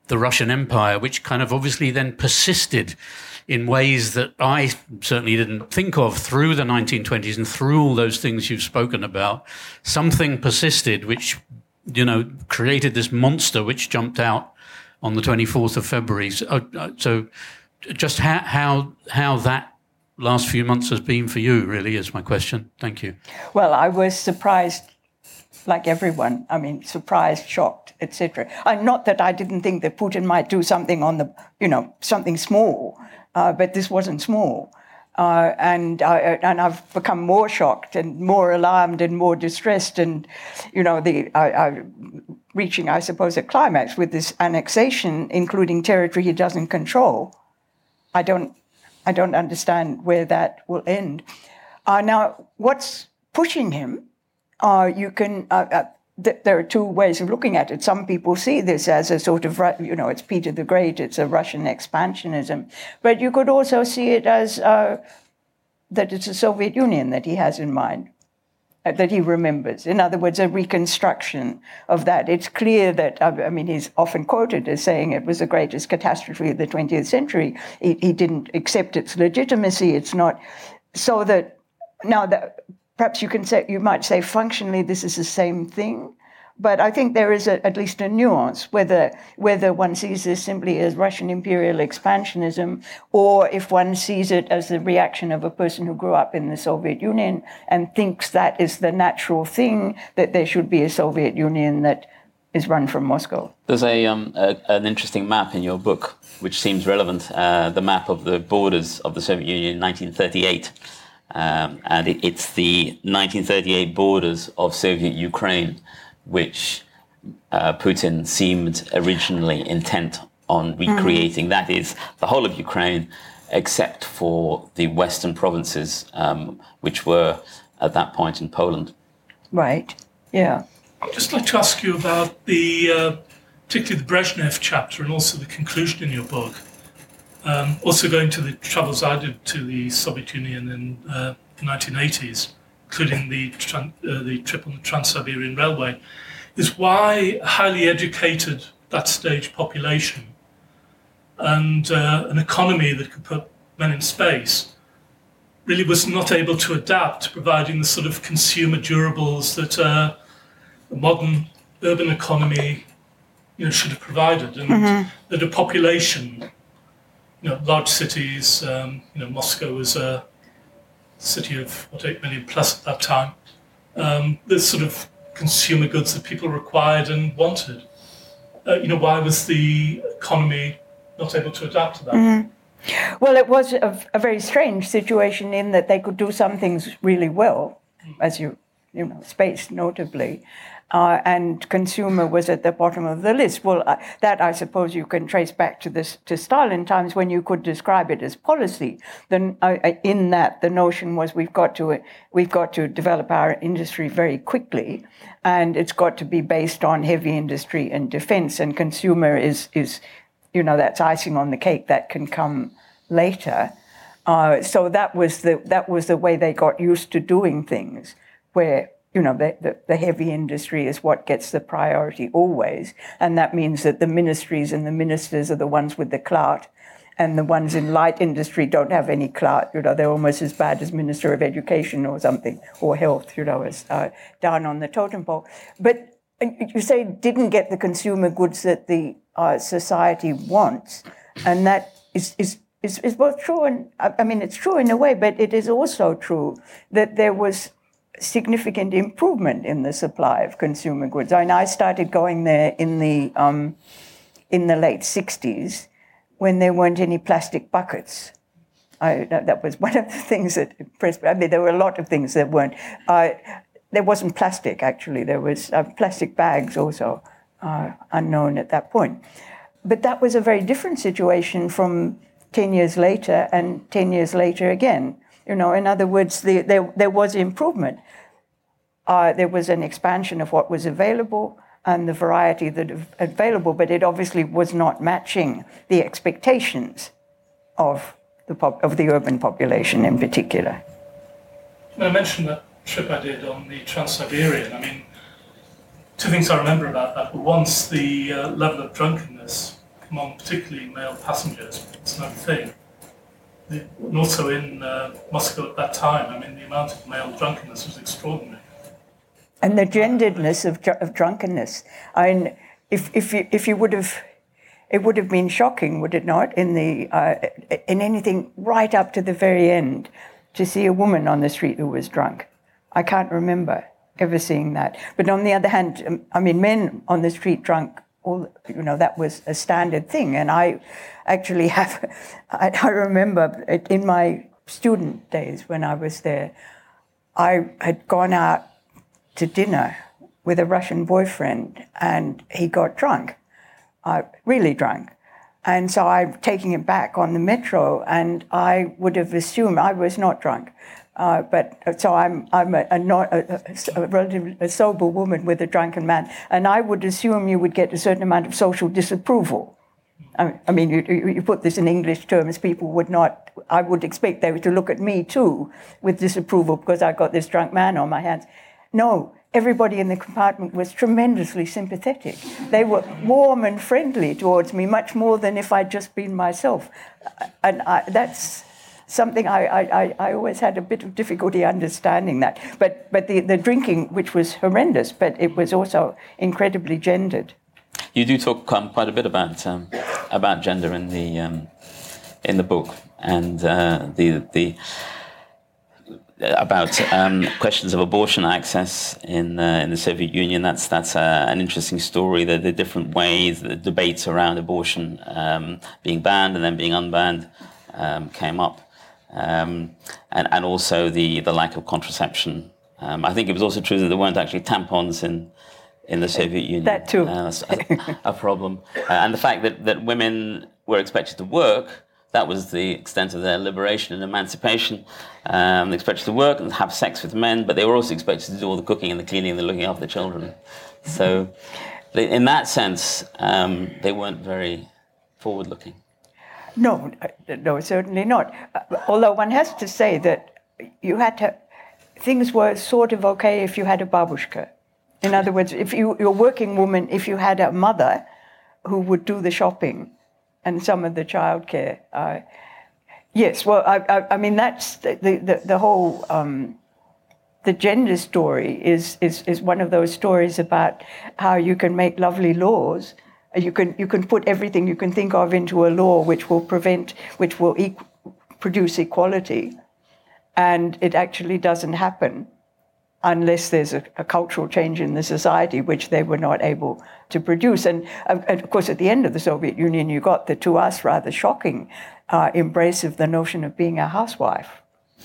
the Russian Empire, which kind of obviously then persisted in ways that I certainly didn't think of through the nineteen twenties and through all those things you've spoken about. Something persisted which, you know, created this monster which jumped out on the twenty-fourth of February. So, uh, so just how, how, how that last few months has been for you, really, is my question. Thank you. Well, I was surprised, like everyone. I mean, surprised, shocked, et cetera. And not that I didn't think that Putin might do something on the, you know, something small, uh, but this wasn't small. Uh, and I, and I've become more shocked and more alarmed and more distressed, and you know, the I, I, reaching, I suppose, a climax with this annexation, including territory he doesn't control. I don't, I don't understand where that will end. Uh, now, what's pushing him? Uh, you can. Uh, uh, th- there are two ways of looking at it. Some people see this as a sort of, you know, it's Peter the Great, it's a Russian expansionism, but you could also see it as uh, that it's a Soviet Union that he has in mind, uh, that he remembers. In other words, a reconstruction of that. It's clear that, uh, I mean, he's often quoted as saying it was the greatest catastrophe of the twentieth century. He, he didn't accept its legitimacy. It's not so that now that. Perhaps you can say, you might say functionally this is the same thing, but I think there is a, at least a nuance, whether whether one sees this simply as Russian imperial expansionism, or if one sees it as the reaction of a person who grew up in the Soviet Union and thinks that is the natural thing, that there should be a Soviet Union that is run from Moscow. There's a, um, a an interesting map in your book, which seems relevant, uh, the map of the borders of the Soviet Union in nineteen thirty-eight. Um, and it, it's the nineteen thirty-eight borders of Soviet Ukraine, which uh, Putin seemed originally intent on recreating. Mm-hmm. That is the whole of Ukraine, except for the western provinces, um, which were at that point in Poland. Right, yeah. I'd just like to ask you about the, uh, particularly the Brezhnev chapter and also the conclusion in your book. Um, also going to the travels I did to the Soviet Union in uh, the nineteen eighties, including the tran- uh, the trip on the Trans-Siberian Railway, is why a highly educated, that stage population and uh, an economy that could put men in space really was not able to adapt to providing the sort of consumer durables that uh, a modern urban economy, you know, should have provided, and mm-hmm. that a population. You know, large cities, um, you know, Moscow was a city of, what, eight million plus at that time. Um, the sort of consumer goods that people required and wanted. Uh, you know, why was the economy not able to adapt to that? Mm-hmm. Well, it was a, a very strange situation in that they could do some things really well, mm. as you, you know, space notably. Uh, and consumer was at the bottom of the list. Well, uh, that I suppose you can trace back to this to Stalin times when you could describe it as policy. Then, uh, in that, the notion was we've got to we've got to develop our industry very quickly, and it's got to be based on heavy industry and defense. And consumer is is, you know, that's icing on the cake that can come later. Uh, so that was the that was the way they got used to doing things, where. You know, the, the, the heavy industry is what gets the priority always. And that means that the ministries and the ministers are the ones with the clout, and the ones in light industry don't have any clout. You know, they're almost as bad as Minister of Education or something, or Health, you know, as uh, down on the totem pole. But you say didn't get the consumer goods that the uh, society wants. And that is, is, is, is both true and, I mean, it's true in a way, but it is also true that there was significant improvement in the supply of consumer goods. I mean, I started going there in the um, in the late sixties when there weren't any plastic buckets. I, that was one of the things that impressed me. I mean, there were a lot of things that weren't. Uh, there wasn't plastic, actually. There was uh, plastic bags also uh, unknown at that point. But that was a very different situation from ten years later and ten years later again. You know, in other words, the, there there was improvement. Uh, there was an expansion of what was available and the variety that was available, but it obviously was not matching the expectations of the pop, of the urban population in particular. I mentioned that trip I did on the Trans-Siberian. I mean, two things I remember about that were once the uh, level of drunkenness among particularly male passengers. It's another thing. The, and also in uh, Moscow at that time, I mean, the amount of male drunkenness was extraordinary. And the genderedness of, of drunkenness. I mean, if if you if you would have, it would have been shocking, would it not, in the uh, in anything right up to the very end, to see a woman on the street who was drunk. I can't remember ever seeing that. But on the other hand, um, I mean, men on the street drunk, all, you know, that was a standard thing. And I actually have, I, I remember it, in my student days when I was there, I had gone out to dinner with a Russian boyfriend, and he got drunk, uh, really drunk. And so I'm taking him back on the metro, and I would have assumed I was not drunk. Uh, but so I'm I'm a, a, not, a, a relatively a sober woman with a drunken man, and I would assume you would get a certain amount of social disapproval. I, I mean, you, you put this in English terms, people would not. I would expect they were to look at me too with disapproval because I got this drunk man on my hands. No, everybody in the compartment was tremendously sympathetic. They were warm and friendly towards me, much more than if I'd just been myself, and I, that's. Something I, I, I always had a bit of difficulty understanding that. But but the, the drinking, which was horrendous, but it was also incredibly gendered. You do talk um, quite a bit about um, about gender in the um, in the book, and uh, the the about um, questions of abortion access in uh, in the Soviet Union. That's that's uh, an interesting story. The, the different ways, the debates around abortion um, being banned and then being unbanned um, came up. Um, and, and also the, the lack of contraception. Um, I think it was also true that there weren't actually tampons in in the Soviet Union. That too. Uh, that's a, a problem. Uh, and the fact that, that women were expected to work, that was the extent of their liberation and emancipation. Um, they expected to work and have sex with men, but they were also expected to do all the cooking and the cleaning and the looking after the children. So they, in that sense, um, they weren't very forward-looking. No, no, certainly not. Although one has to say that you had to, things were sort of okay if you had a babushka. In other words, if you, you're a working woman, if you had a mother who would do the shopping and some of the childcare. Uh, yes, well, I, I, I mean, that's the, the, the whole, um, the gender story is, is, is one of those stories about how you can make lovely laws. You can you can put everything you can think of into a law which will prevent, which will e- produce equality, and it actually doesn't happen unless there's a, a cultural change in the society which they were not able to produce. And, uh, and of course, at the end of the Soviet Union, you got the, to us, rather shocking uh, embrace of the notion of being a housewife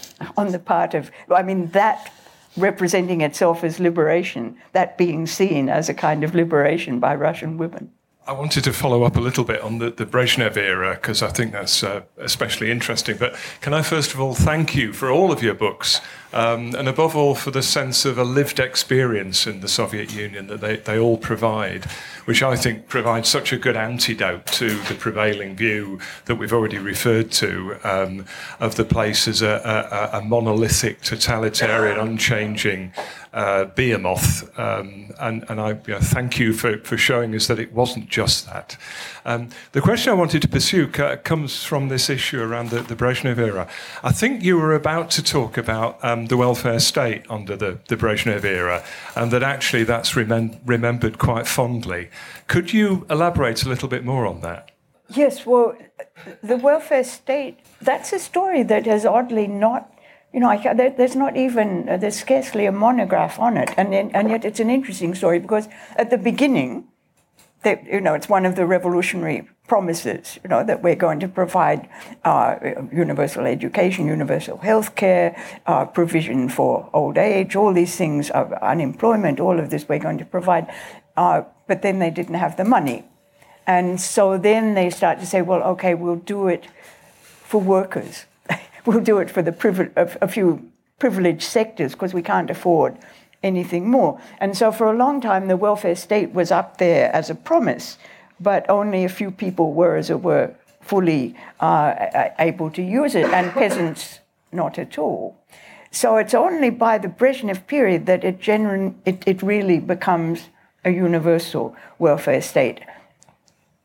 on the part of, I mean, that representing itself as liberation, that being seen as a kind of liberation by Russian women. I wanted to follow up a little bit on the, the Brezhnev era, because I think that's uh, especially interesting. But can I first of all thank you for all of your books, um, and above all for the sense of a lived experience in the Soviet Union that they, they all provide, which I think provides such a good antidote to the prevailing view that we've already referred to um, of the place as a, a, a monolithic, totalitarian, unchanging Uh, behemoth, um, and, and I you know, thank you for, for showing us that it wasn't just that. Um, the question I wanted to pursue c- comes from this issue around the, the Brezhnev era. I think you were about to talk about um, the welfare state under the, the Brezhnev era, and that actually that's remem- remembered quite fondly. Could you elaborate a little bit more on that? Yes, well, the welfare state, that's a story that has oddly not You know, I, there, there's not even, uh, there's scarcely a monograph on it. And, and yet it's an interesting story because at the beginning, they, you know, it's one of the revolutionary promises, you know, that we're going to provide uh, universal education, universal health care, uh, provision for old age, all these things, uh, unemployment, all of this we're going to provide. Uh, but then they didn't have the money. And so then they start to say, well, okay, we'll do it for workers. We'll do it for the privi- a few privileged sectors because we can't afford anything more. And so for a long time, the welfare state was up there as a promise, but only a few people were, as it were, fully uh, able to use it, and peasants not at all. So it's only by the Brezhnev period that it, genuine, it, it really becomes a universal welfare state.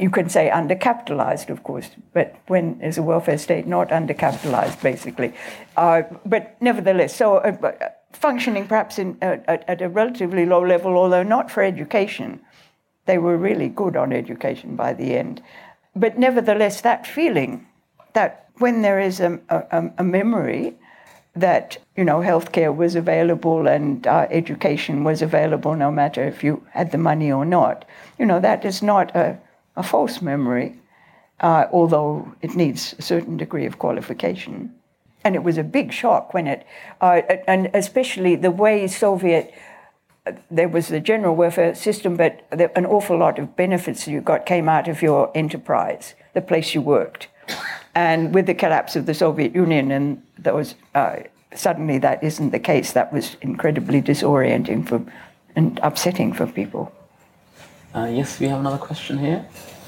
you can say undercapitalized, of course, but when is a welfare state not undercapitalized, basically? Uh, but nevertheless, so uh, functioning perhaps in, uh, at, at a relatively low level, although not for education. They were really good on education by the end. But nevertheless, that feeling that when there is a, a, a memory that, you know, healthcare was available and uh, education was available no matter if you had the money or not, you know, that is not a, a false memory, uh, although it needs a certain degree of qualification. And it was a big shock when it, uh, and especially the way Soviet, uh, there was the general welfare system, but the, an awful lot of benefits you got came out of your enterprise, the place you worked. And with the collapse of the Soviet Union, and those uh, suddenly that isn't the case, that was incredibly disorienting for and upsetting for people. Uh, yes, we have another question here.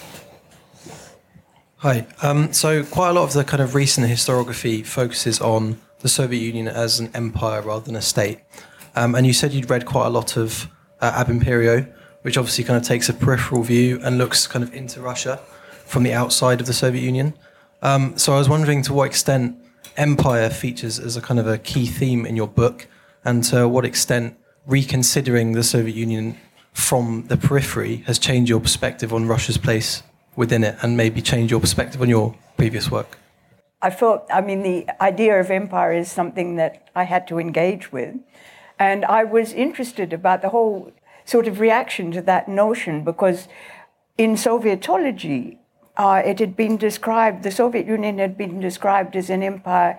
Hi. Um, so quite a lot of the kind of recent historiography focuses on the Soviet Union as an empire rather than a state. Um, and you said you'd read quite a lot of uh, Ab Imperio, which obviously kind of takes a peripheral view and looks kind of into Russia from the outside of the Soviet Union. Um, so I was wondering to what extent empire features as a kind of a key theme in your book, and to what extent reconsidering the Soviet Union from the periphery has changed your perspective on Russia's place within it, and maybe changed your perspective on your previous work. I thought, I mean, the idea of empire is something that I had to engage with. And I was interested about the whole sort of reaction to that notion, because in Sovietology, uh, it had been described, the Soviet Union had been described as an empire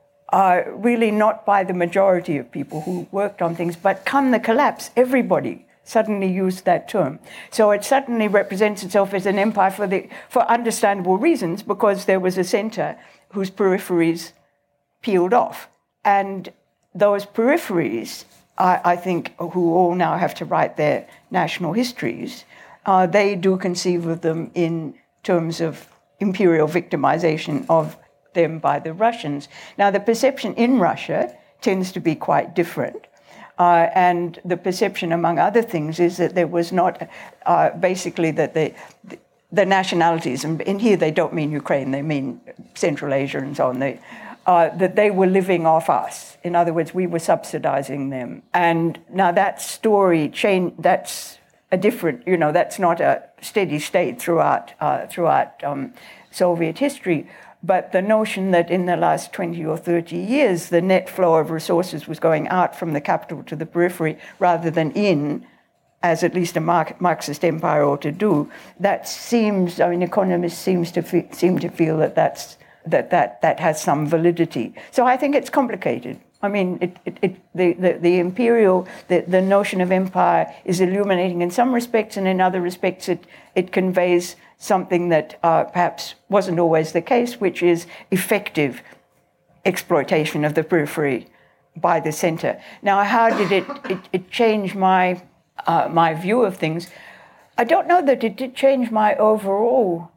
uh, really not by the majority of people who worked on things, but come the collapse, everybody suddenly used that term. So it suddenly represents itself as an empire for the for understandable reasons, because there was a center whose peripheries peeled off. And those peripheries, I, I think, who all now have to write their national histories, uh, they do conceive of them in terms of imperial victimization of them by the Russians. Now, the perception in Russia tends to be quite different. Uh, and the perception, among other things, is that there was not uh, basically that the, the nationalities, and in here they don't mean Ukraine, they mean Central Asia and so on, they, uh, that they were living off us. In other words, we were subsidizing them. And now that story chain, that's a different, you know, that's not a steady state throughout, uh, throughout um, Soviet history. But the notion that in the last twenty or thirty years, the net flow of resources was going out from the capital to the periphery rather than in, as at least a Marxist empire ought to do, that seems, I mean, economists seems to fe- seem to feel that that's, that, that that has some validity. So I think it's complicated. I mean, it, it, it, the, the, the imperial, the, the notion of empire is illuminating in some respects, and in other respects it, it conveys something that uh, perhaps wasn't always the case, which is effective exploitation of the periphery by the center. Now, how did it, it, it change my, uh, my view of things? I don't know that it did change my overall,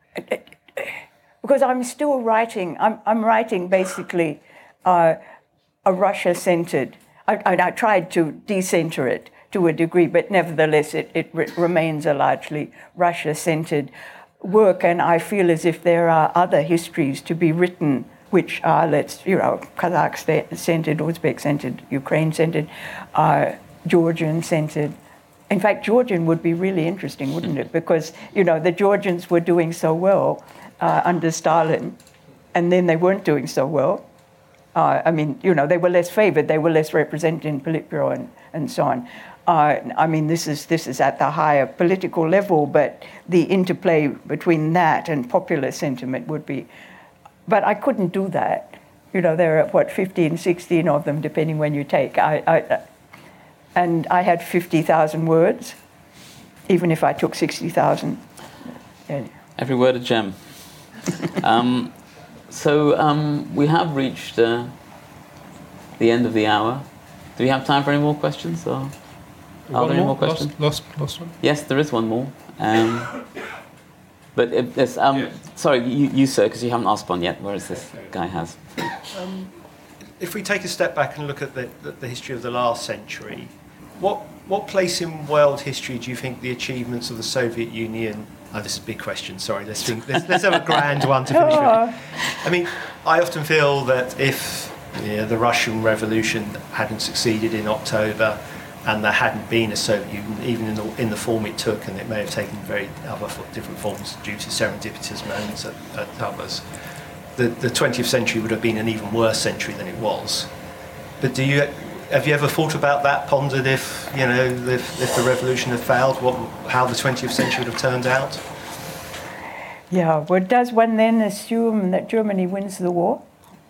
because I'm still writing, I'm, I'm writing basically uh, a Russia-centered, I, I tried to decenter it to a degree, but nevertheless it, it re- remains a largely Russia-centered work, and I feel as if there are other histories to be written which are, let's, you know, Kazakh-centered, Uzbek-centered, Ukraine-centered, uh, Georgian-centered. In fact, Georgian would be really interesting, wouldn't it? Because, you know, the Georgians were doing so well uh, under Stalin, and then they weren't doing so well. Uh, I mean, you know, they were less favored, they were less represented in Politburo and, and so on. Uh, I mean, this is this is at the higher political level, but the interplay between that and popular sentiment would be... But I couldn't do that. You know, there are, what, fifteen, sixteen of them, depending when you take. I, I, and I had fifty thousand words, even if I took sixty thousand. Yeah. Every word a gem. um, so um, we have reached uh, the end of the hour. Do we have time for any more questions? Or? Are One there any more more? questions? Lost, lost, lost one? Yes, there is one more. Um, but it, it's, um, Yes. sorry, you, you sir, because you haven't asked one yet, whereas this guy has. Um, if we take a step back and look at the, the, the history of the last century, what what place in world history do you think the achievements of the Soviet Union Oh, this is a big question. Sorry, let's think. Let's, let's have a grand one to finish with. I mean, I often feel that if you know, the Russian Revolution hadn't succeeded in October, and there hadn't been a Soviet Union, even in the, in the form it took, and it may have taken very other different forms due to serendipitous moments at, at others, the, the twentieth century would have been an even worse century than it was. But do you have you ever thought about that? Pondered if you know if, if the revolution had failed, what how the twentieth century would have turned out? Yeah. Well, does one then assume that Germany wins the war?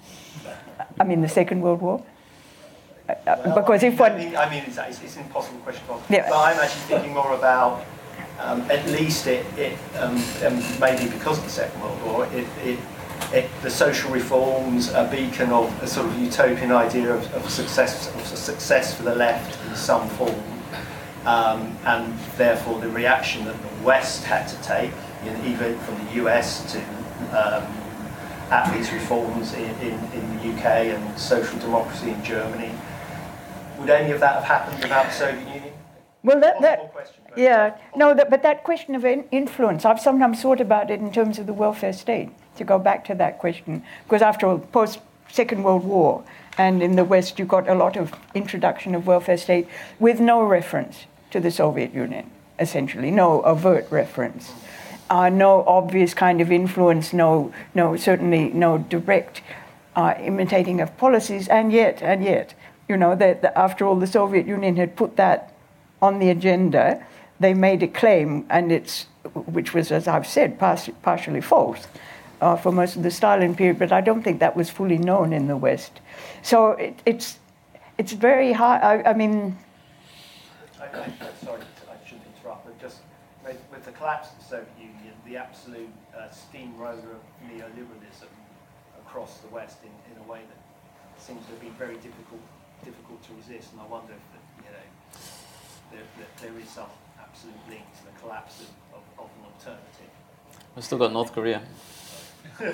I mean, the Second World War. Well, because if one, I mean, I mean it's, it's, it's an impossible question to answer. Yeah. But I'm actually thinking more about um, at least it, it um, um, maybe because of the Second World War, it, it, it, the social reforms, a beacon of a sort of utopian idea of, of success, of success for the left in some form, um, and therefore the reaction that the West had to take, you know, even from the U S to um, at these reforms in, in, in the U K and social democracy in Germany. Would any of that have happened without the Soviet Union? Well, that, that question, yeah, no, that, but that question of in- influence, I've sometimes thought about it in terms of the welfare state, to go back to that question, because after all, post-Second World War, and in the West you got a lot of introduction of welfare state with no reference to the Soviet Union, essentially, no overt reference. Uh, no obvious kind of influence, no, no, certainly no direct uh, imitating of policies, and yet, and yet, you know, that, that after all, the Soviet Union had put that on the agenda. They made a claim, and it's, which was, as I've said, par- partially false uh, for most of the Stalin period. But I don't think that was fully known in the West. So it, it's, it's very hard. I, I mean, I, I, sorry, I shouldn't interrupt, but just with, with the collapse of the Soviet Union, the absolute uh, steamroller of neoliberalism across the West in, in a way that seems to have been very difficult difficult to resist, and I wonder if the, you know there, there, there is some absolute link to the collapse of, of, of an alternative. We've still got North Korea. Don't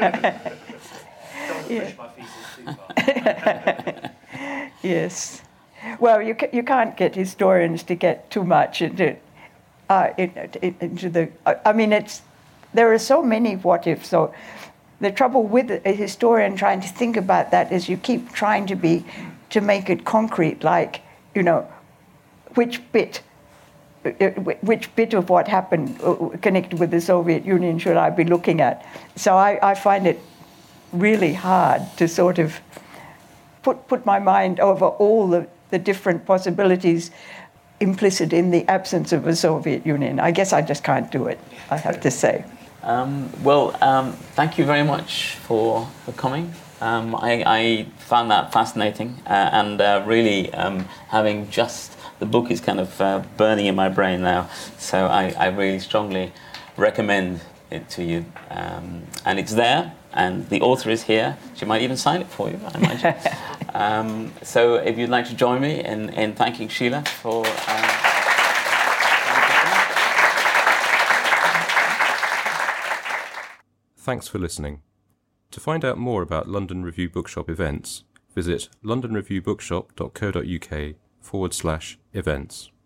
push my thesis too far. Yes. Well, you ca- you can't get historians to get too much into uh, in, in, into the. I mean, it's there are so many what ifs. So the trouble with a historian trying to think about that is you keep trying to be to make it concrete, like, you know, which bit, which bit of what happened connected with the Soviet Union should I be looking at? So I, I find it really hard to sort of put put my mind over all the, the different possibilities implicit in the absence of a Soviet Union. I guess I just can't do it, I have to say. Um, well, um, thank you very much for, for coming. Um, I, I found that fascinating, uh, and uh, really um, having just, the book is kind of uh, burning in my brain now, so I, I really strongly recommend it to you. Um, and it's there, and the author is here. She might even sign it for you, I imagine. um, so if you'd like to join me in, in thanking Sheila for... Um, Thanks for listening. To find out more about London Review Bookshop events, visit londonreviewbookshop.co.uk forward slash events.